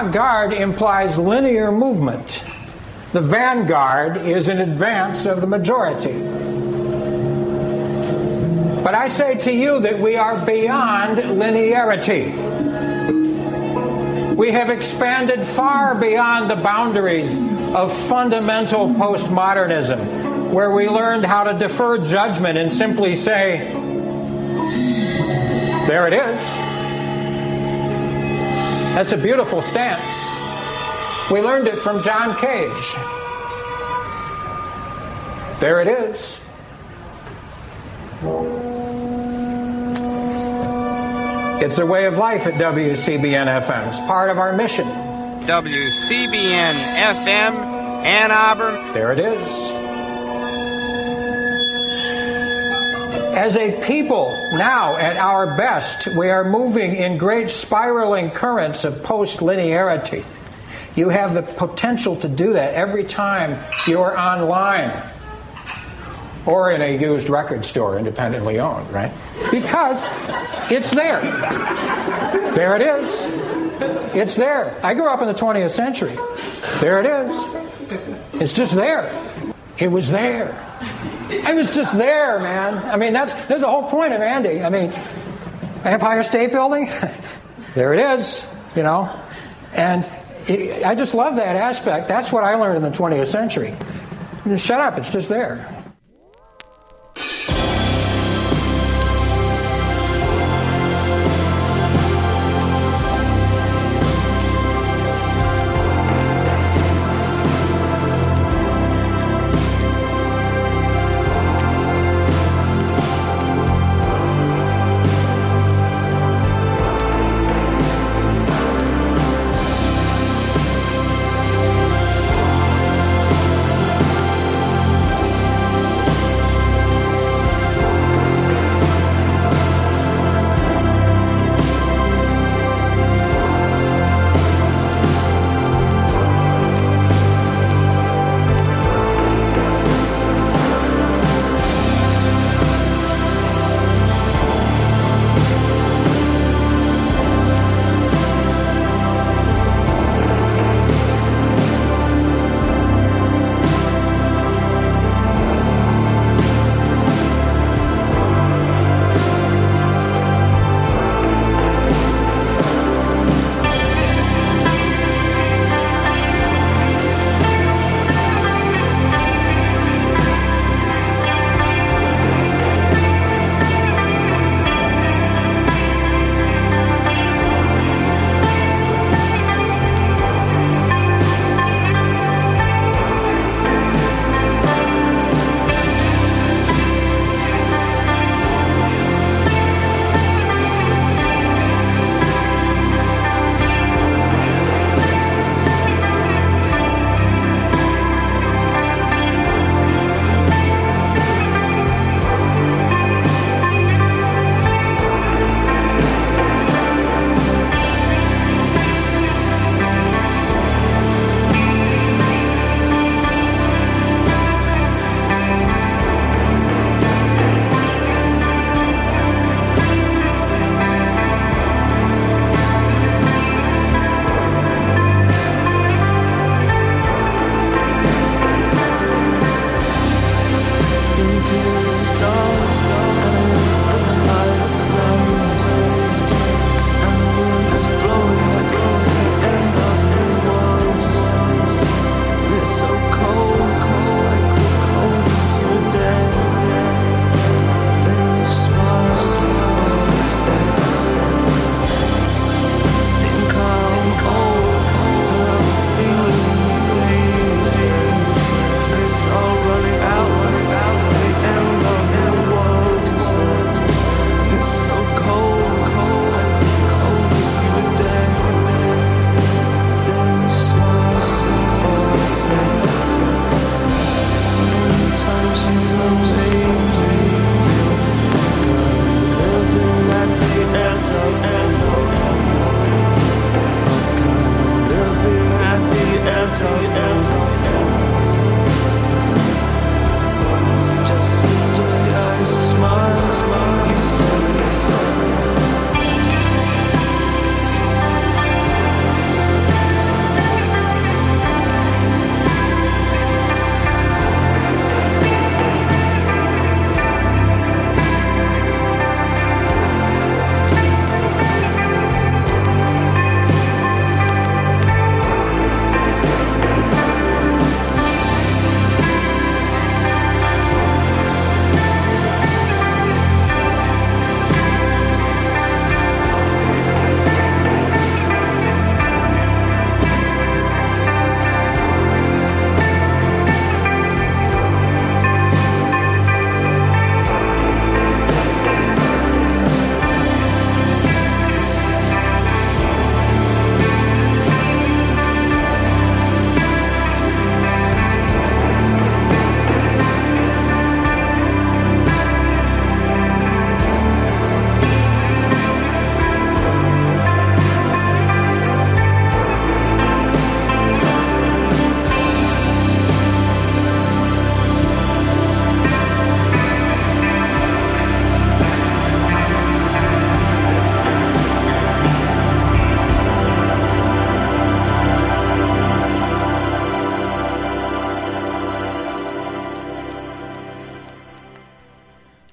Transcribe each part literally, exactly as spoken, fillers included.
avant-garde implies linear movement. The vanguard is in advance of the majority. But I say to you that we are beyond linearity. We have expanded far beyond the boundaries of fundamental postmodernism, where we learned how to defer judgment and simply say, there it is. That's a beautiful stance. We learned it from John Cage. There it is. It's a way of life at W C B N F M. It's part of our mission. W C B N F M, Ann Arbor. There it is. As a people, now at our best, we are moving in great spiraling currents of post-linearity. You have the potential to do that every time you're online or in a used record store, independently owned, right? Because it's there. There it is. It's there. I grew up in the twentieth century. There it is. It's just there. It was there. It was just there, man. I mean, that's there's the whole point of Andy. I mean, Empire State Building, there it is, you know. And it, I just love that aspect. That's what I learned in the twentieth century. Just shut up, it's just there.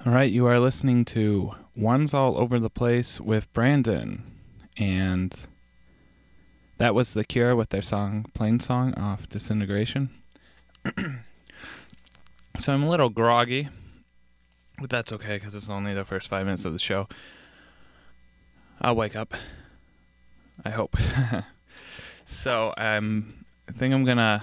All right, you are listening to One's All Over the Place with Brandon, and that was The Cure with their song Plain Song off Disintegration. So I'm a little groggy, but that's okay because it's only the first five minutes of the show. I'll wake up. I hope. So um, I think I'm going to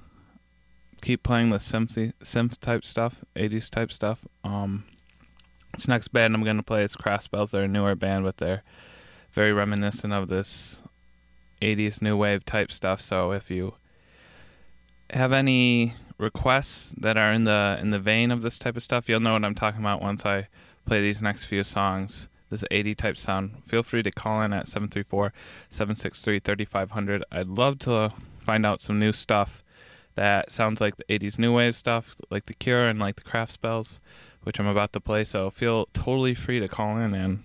keep playing the synth synth type stuff, eighties type stuff. Um, this next band I'm going to play is Craft Spells. They're a newer band, but they're very reminiscent of this eighties new wave type stuff. So if you have any requests that are in the in the vein of this type of stuff, you'll know what I'm talking about once I play these next few songs. This eighty type sound. Feel free to call in at seven three four, seven six three, three five zero zero. I'd love to find out some new stuff that sounds like the eighties new wave stuff, like The Cure and like the Craft Spells, which I'm about to play. So feel totally free to call in and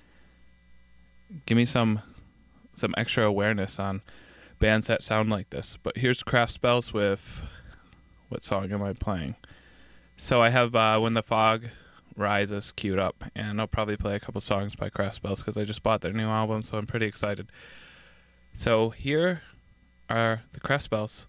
give me some some extra awareness on bands that sound like this. But here's Craft Spells with, what song am I playing? So I have uh, When the Fog Rises queued up, and I'll probably play a couple songs by Craft Spells because I just bought their new album, so I'm pretty excited. So here are the Craft Spells.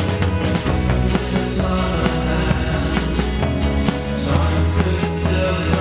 Still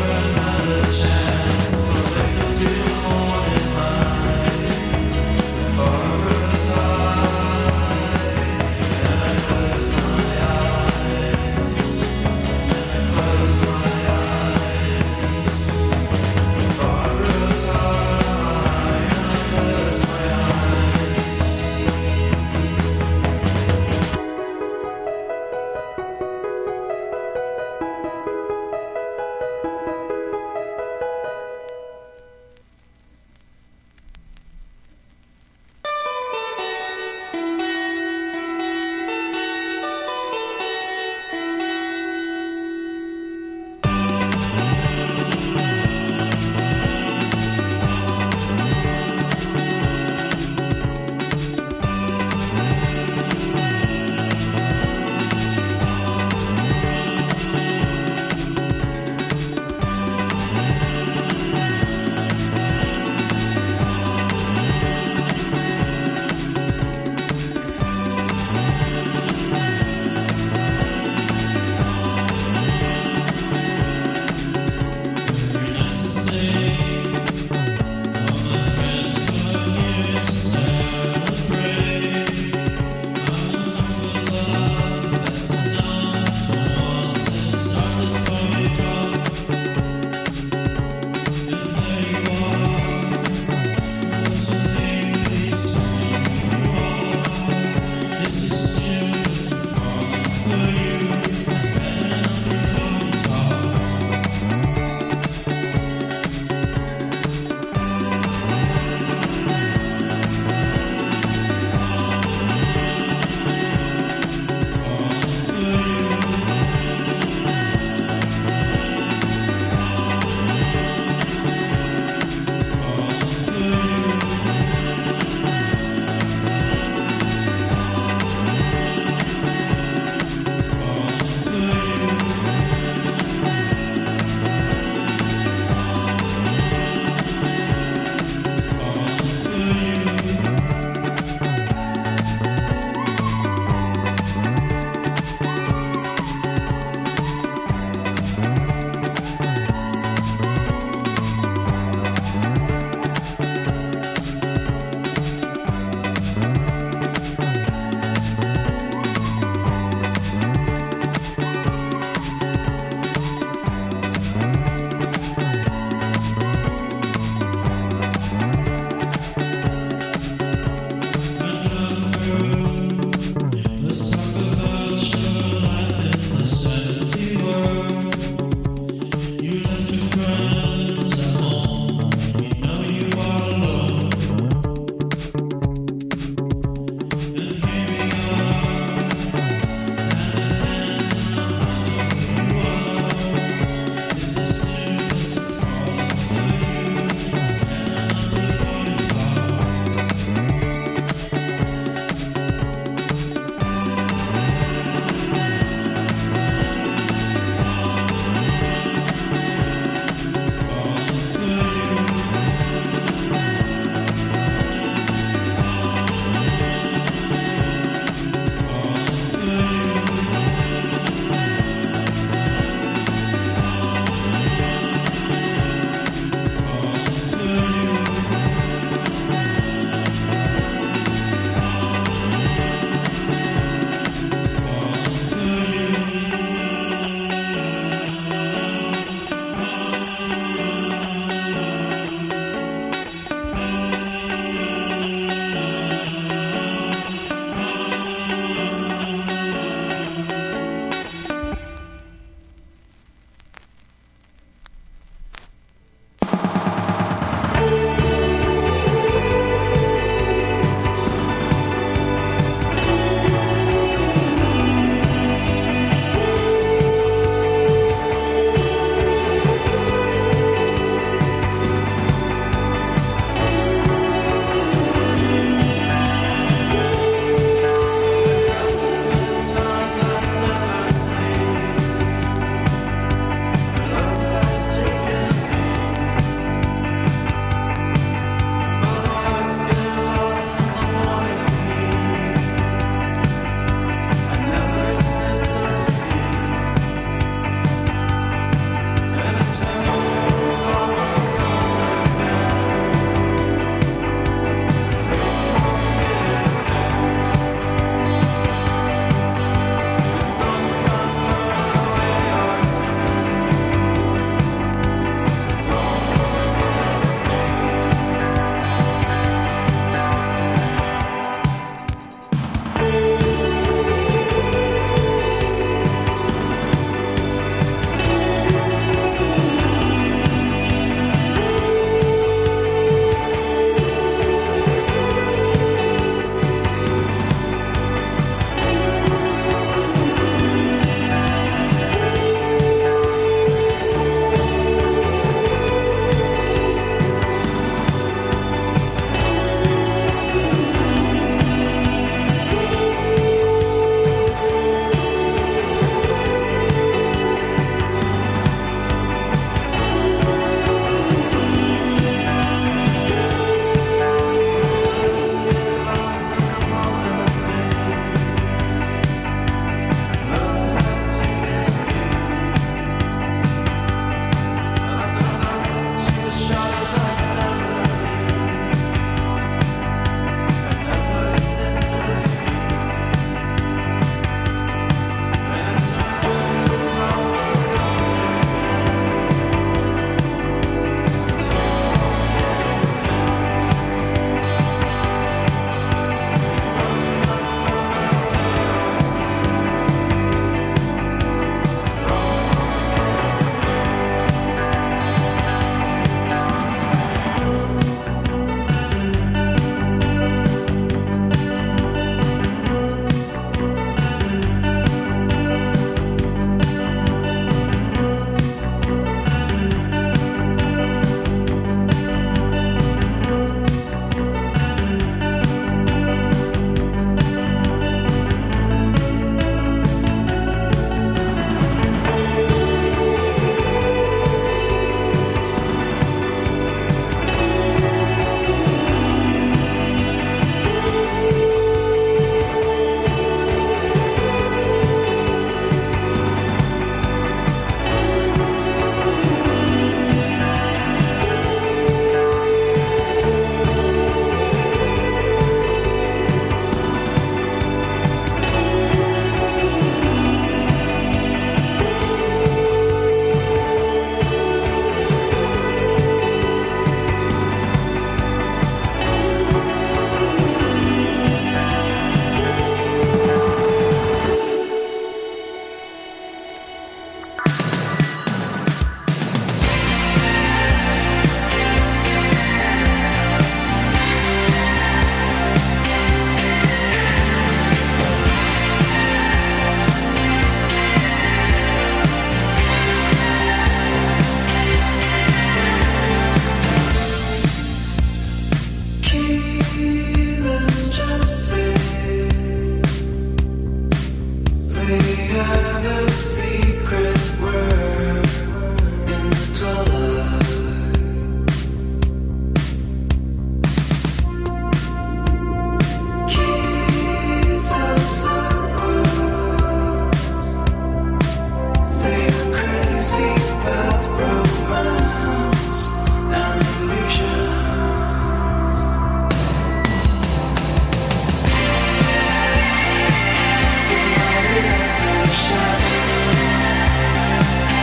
Somebody else has a shadow.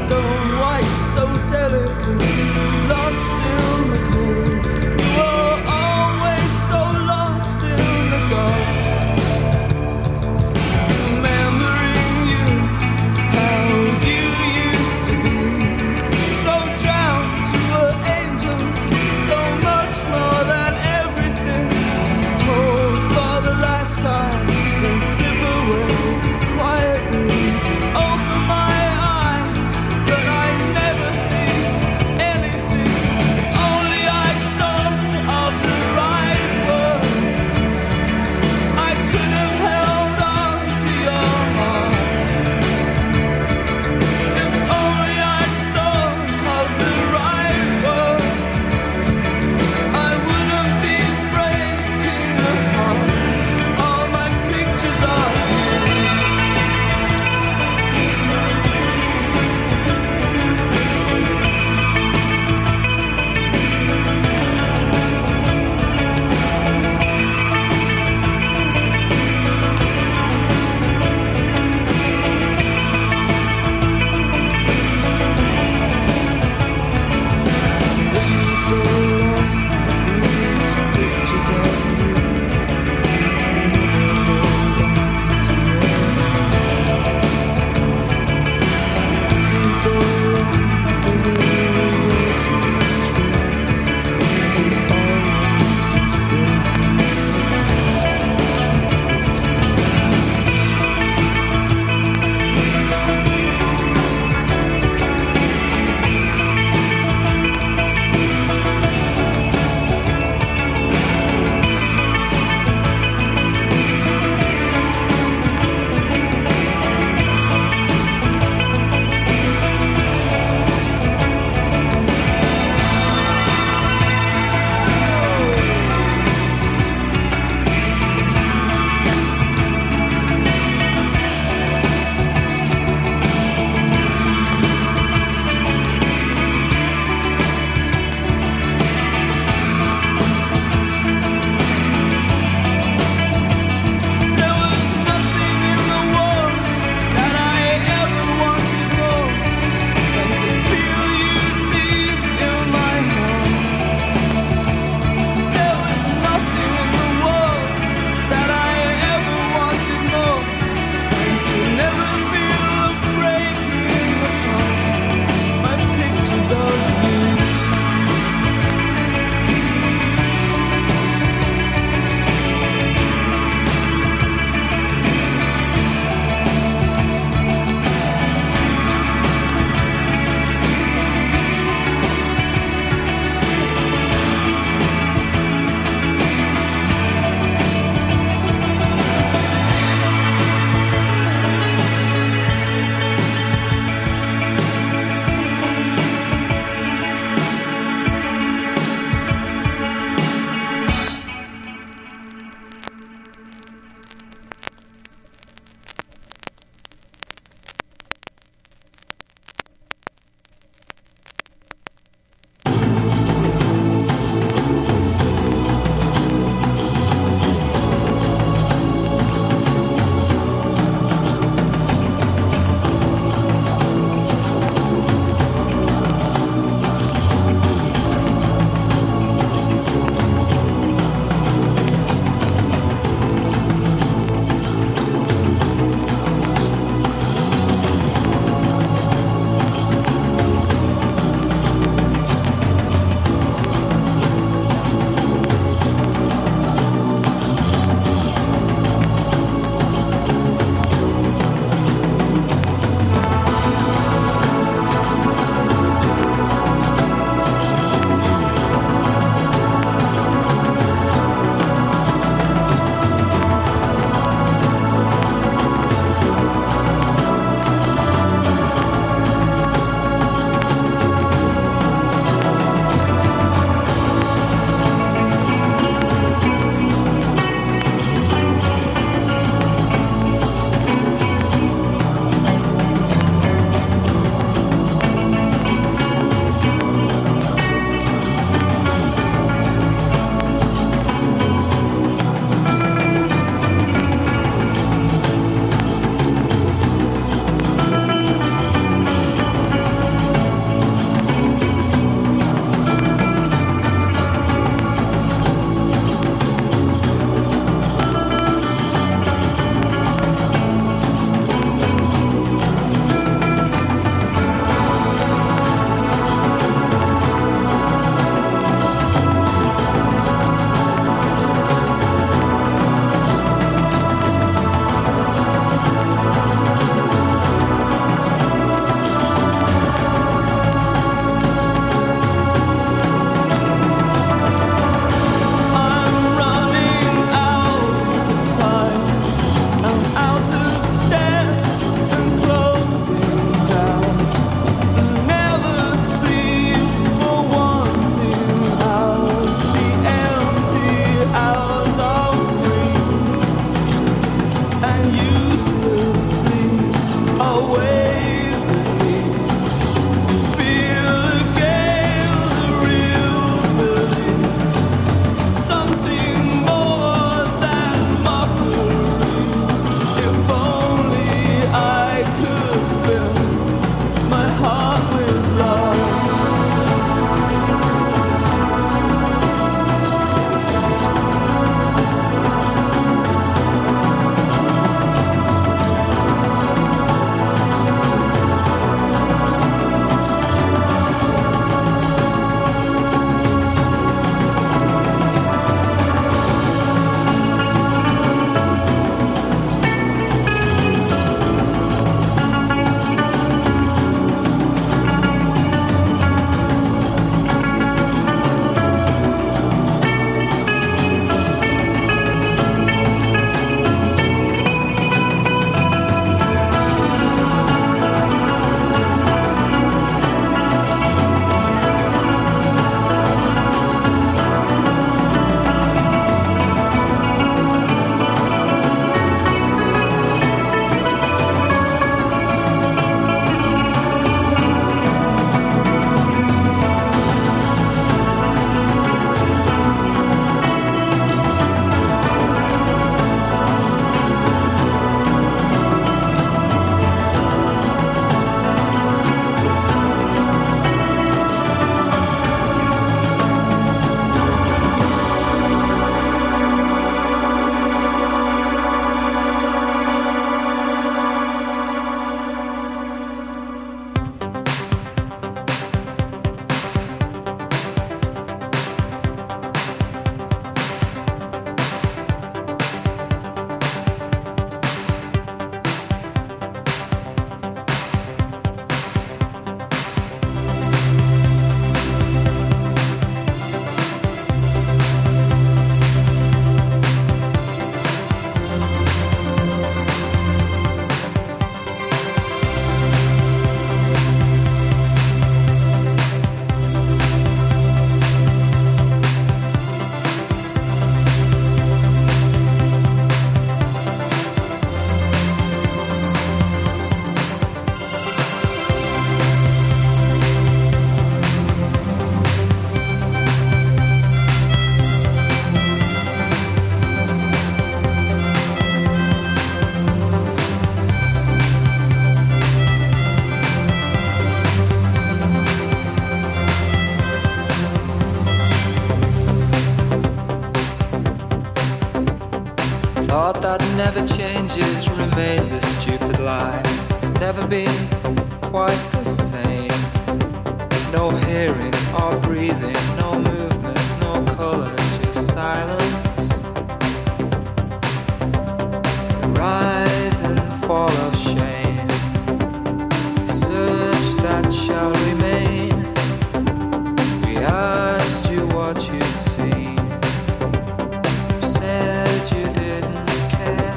stone white, so delicate, lost in the cold. You were always so lost in the dark. Remembering you, how you used to be. Slow drowned, you were angels, so much more than everything. Hold for the last time, then slip away quietly. Open my eyes, but I never see anything. never changes, remains a stupid lie. It's never been quite the same. No hearing or breathing, no movement, no color, just silence. The rise and fall of shame, search that shall remain. We asked you what you'd seen. You said you didn't care.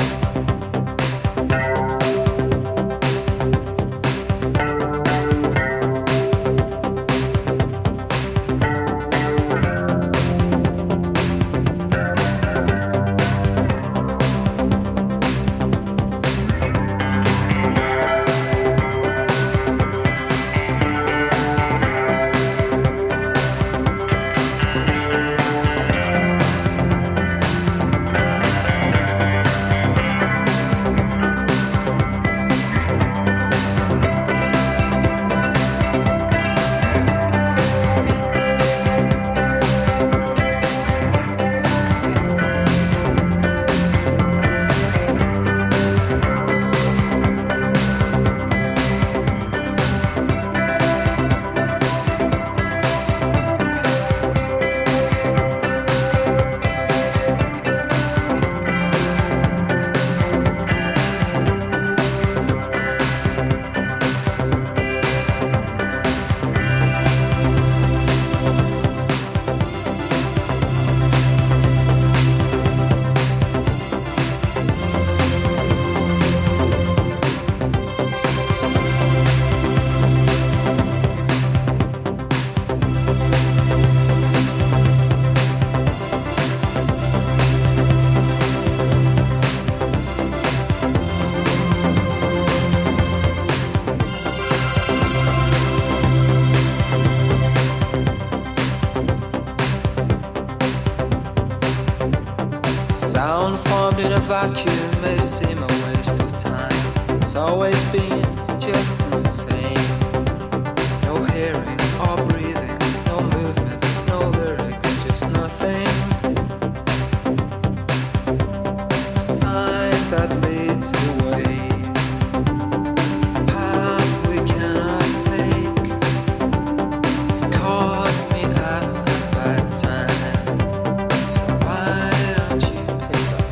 Sound formed in a vacuum may seem a waste of time. It's always been just the same. No hearing or breathing, no movement, no lyrics, just nothing. A sign that leads the way, a path we cannot take. You caught me at a bad time, so why don't you piss off?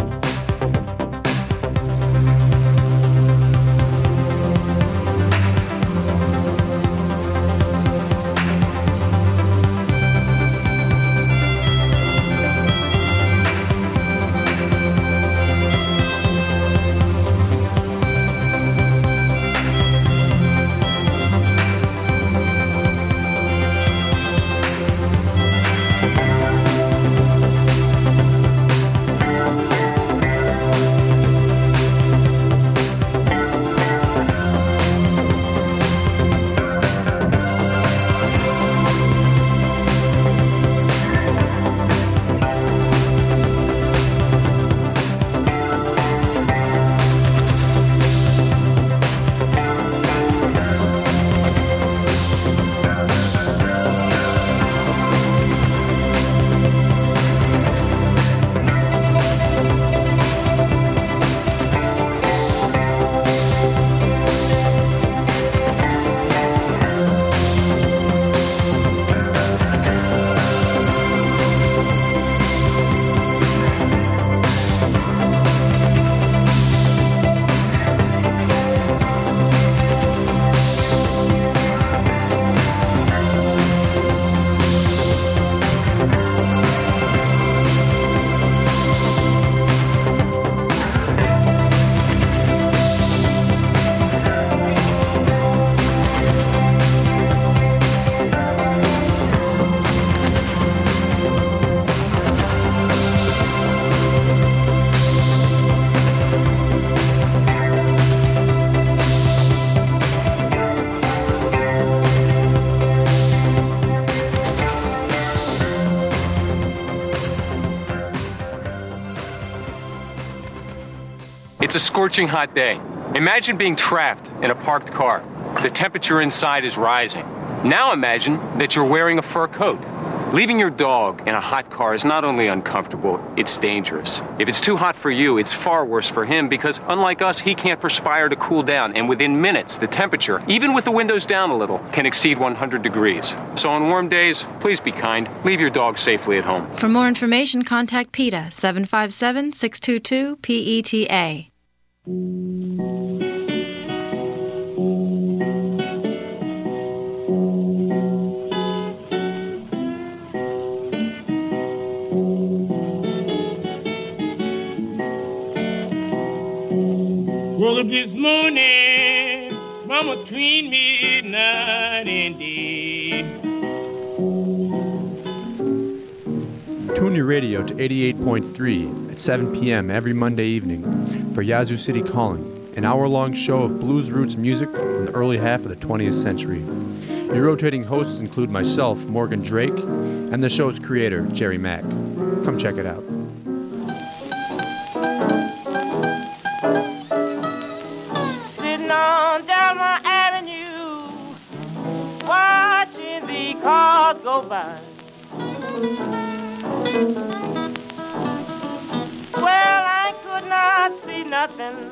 It's a scorching hot day. Imagine being trapped in a parked car. The temperature inside is rising. Now imagine that you're wearing a fur coat. Leaving your dog in a hot car is not only uncomfortable, it's dangerous. If it's too hot for you, it's far worse for him because, unlike us, he can't perspire to cool down, and within minutes, the temperature, even with the windows down a little, can exceed one hundred degrees. So on warm days, please be kind. Leave your dog safely at home. For more information, contact PETA, seven five seven, six two two, P E T A. Woke up this morning from between midnight and day. Tune your radio to eighty-eight point three at seven p.m. every Monday evening for Yazoo City Calling, an hour-long show of blues roots music from the early half of the twentieth century. Your rotating hosts include myself, Morgan Drake, and the show's creator, Jerry Mack. Come check it out. Sitting on Delma Avenue, watching the cars go by. Well, I could not see nothing.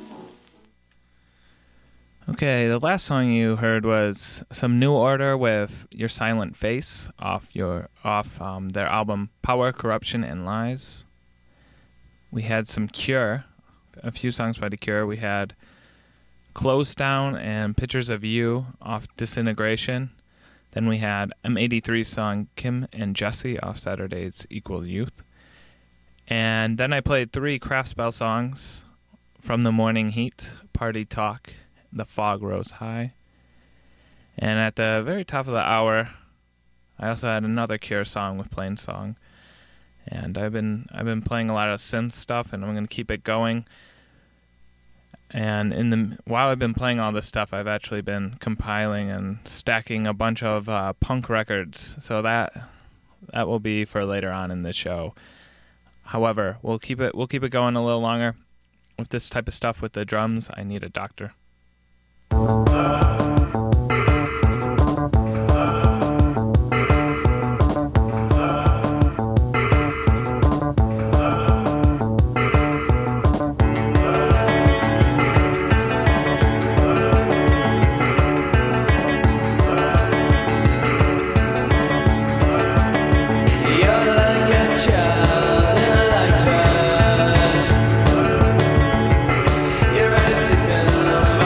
Okay, the last song you heard was some New Order with Your Silent Face off your off um, their album Power, Corruption, and Lies. We had some Cure, a few songs by The Cure. We had Close Down and Pictures of You off Disintegration. Then we had M eighty-three's song Kim and Jesse off Saturday's Equal Youth. And then I played three Craft Spell songs from The Morning Heat, Party Talk, The Fog Rose High. And at the very top of the hour, I also had another Cure song with Plain Song. And I've been I've been playing a lot of synth stuff, and I'm going to keep it going. And in the while I've been playing all this stuff, I've actually been compiling and stacking a bunch of uh, punk records. So that that will be for later on in the show. However, we'll keep it we'll keep it going a little longer. With this type of stuff with the drums, I need a doctor. You're already sleeping on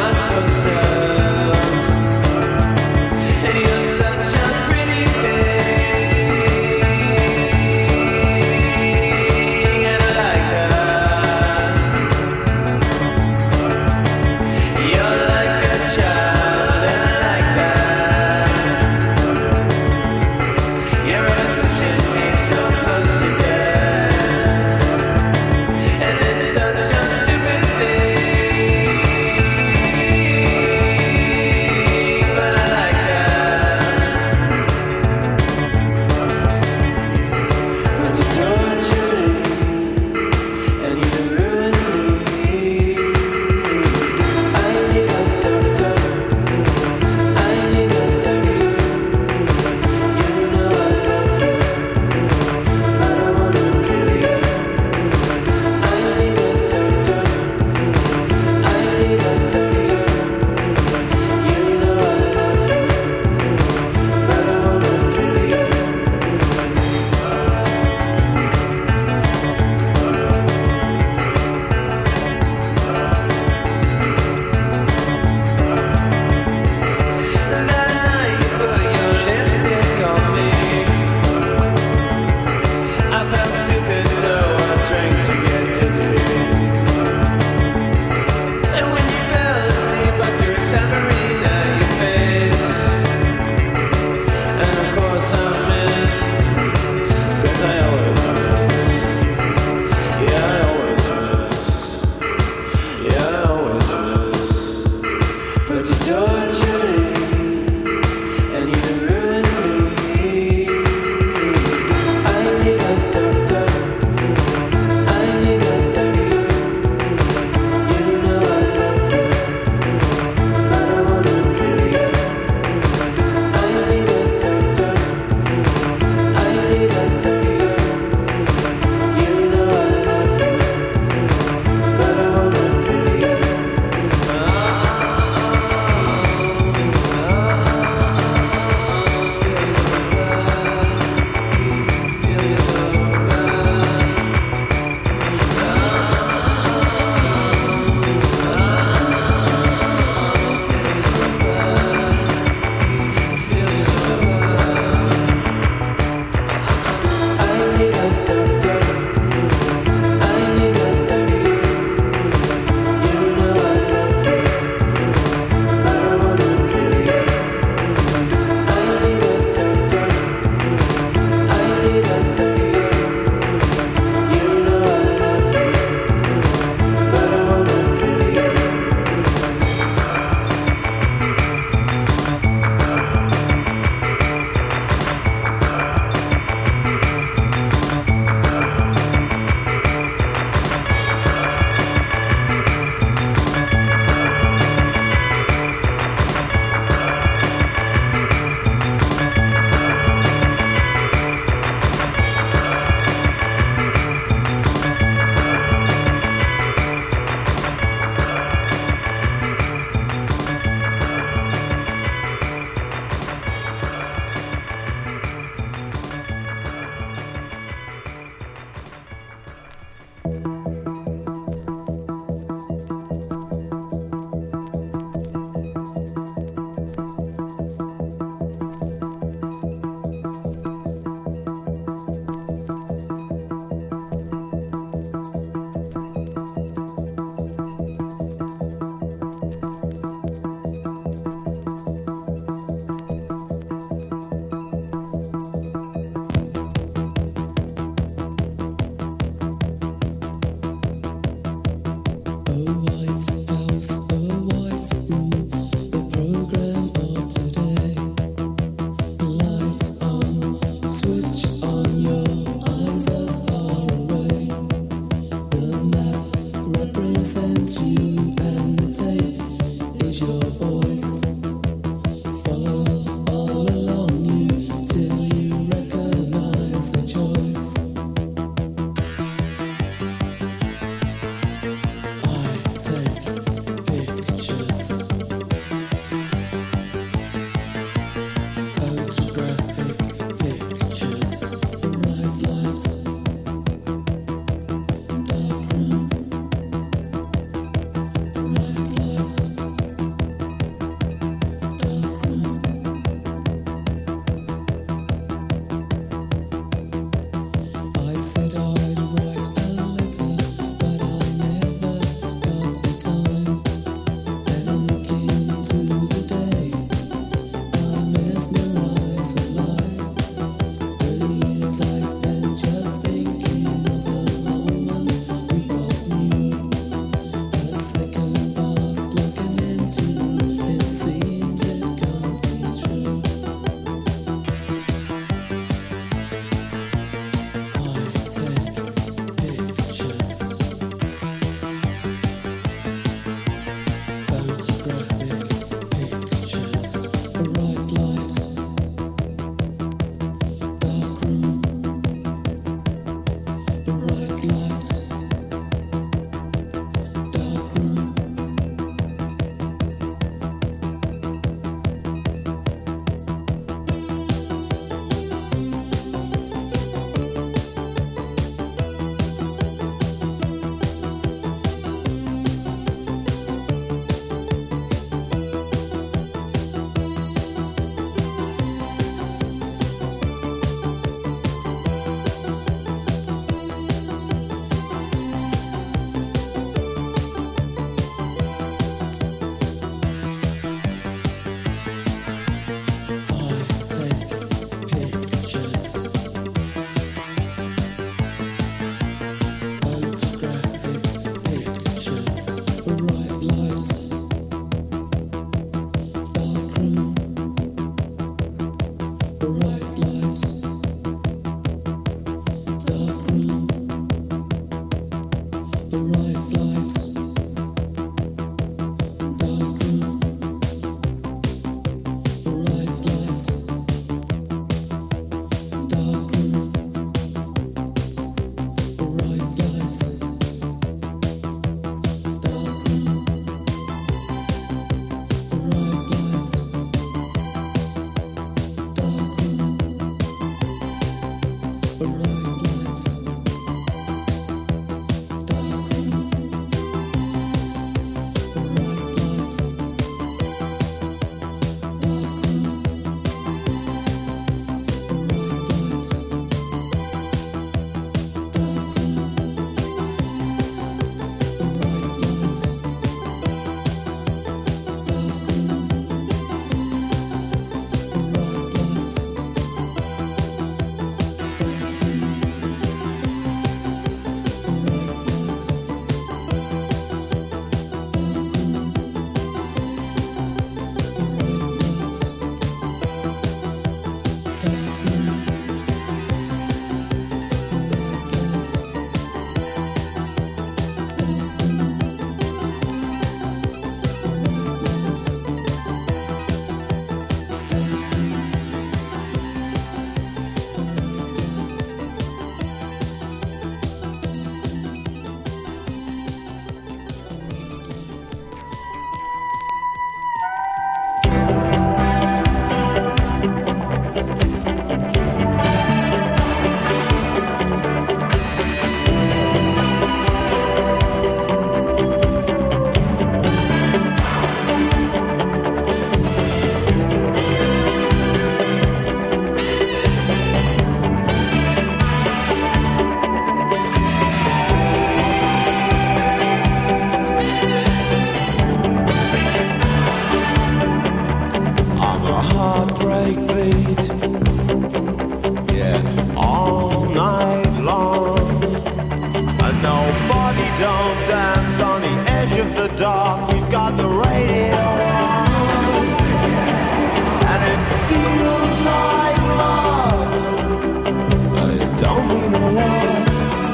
a heartbreak beat. Yeah, all night long. And nobody don't dance on the edge of the dark. We've got the radio on. And it feels like love, but it don't mean a lot.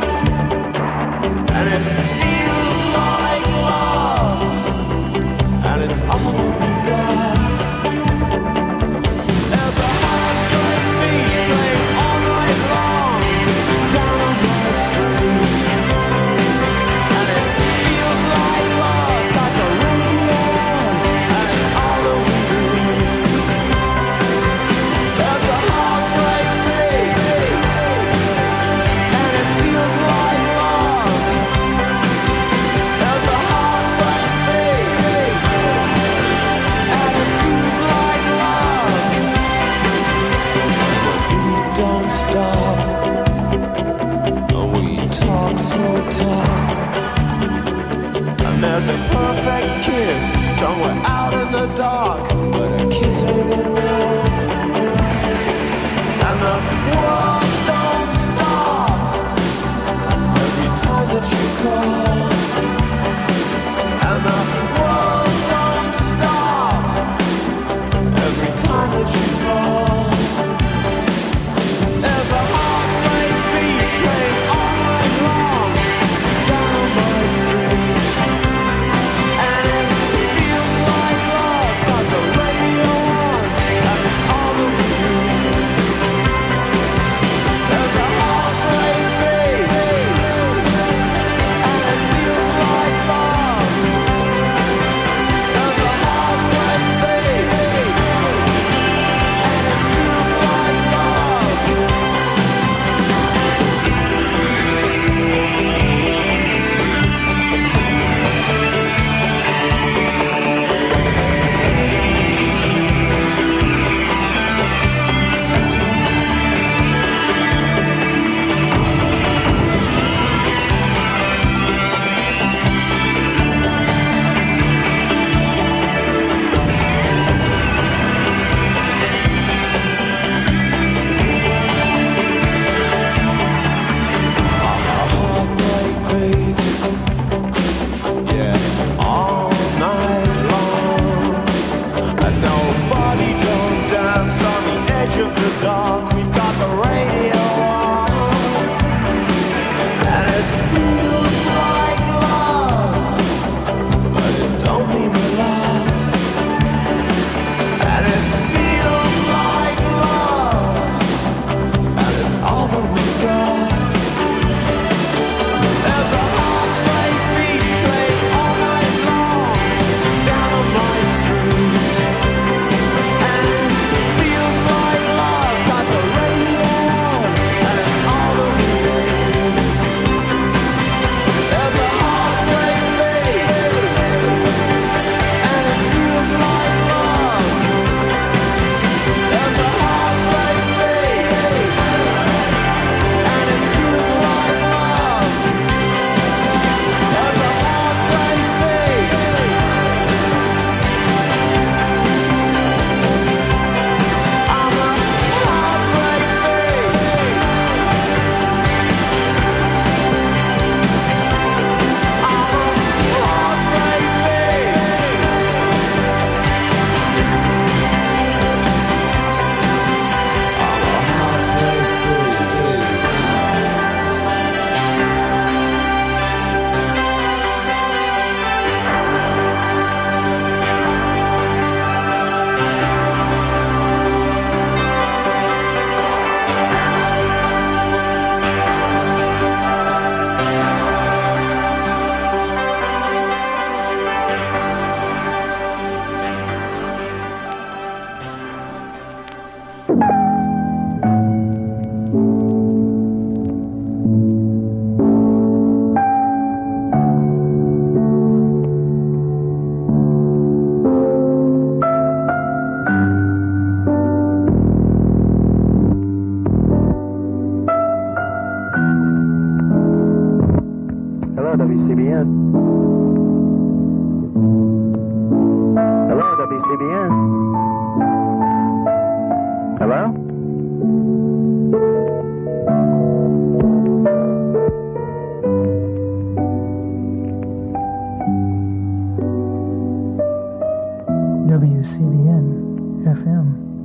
And it feels like love, and it's all that we've got. There's a heartbreak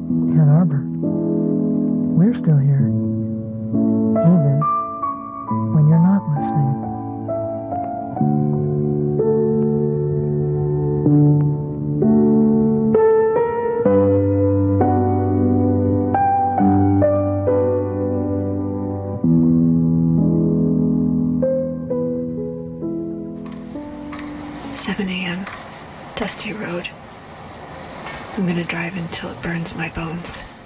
Ann Arbor. We're still here, even when you're not listening. seven a.m. Dusty road. I'm gonna drive until it burns my bones.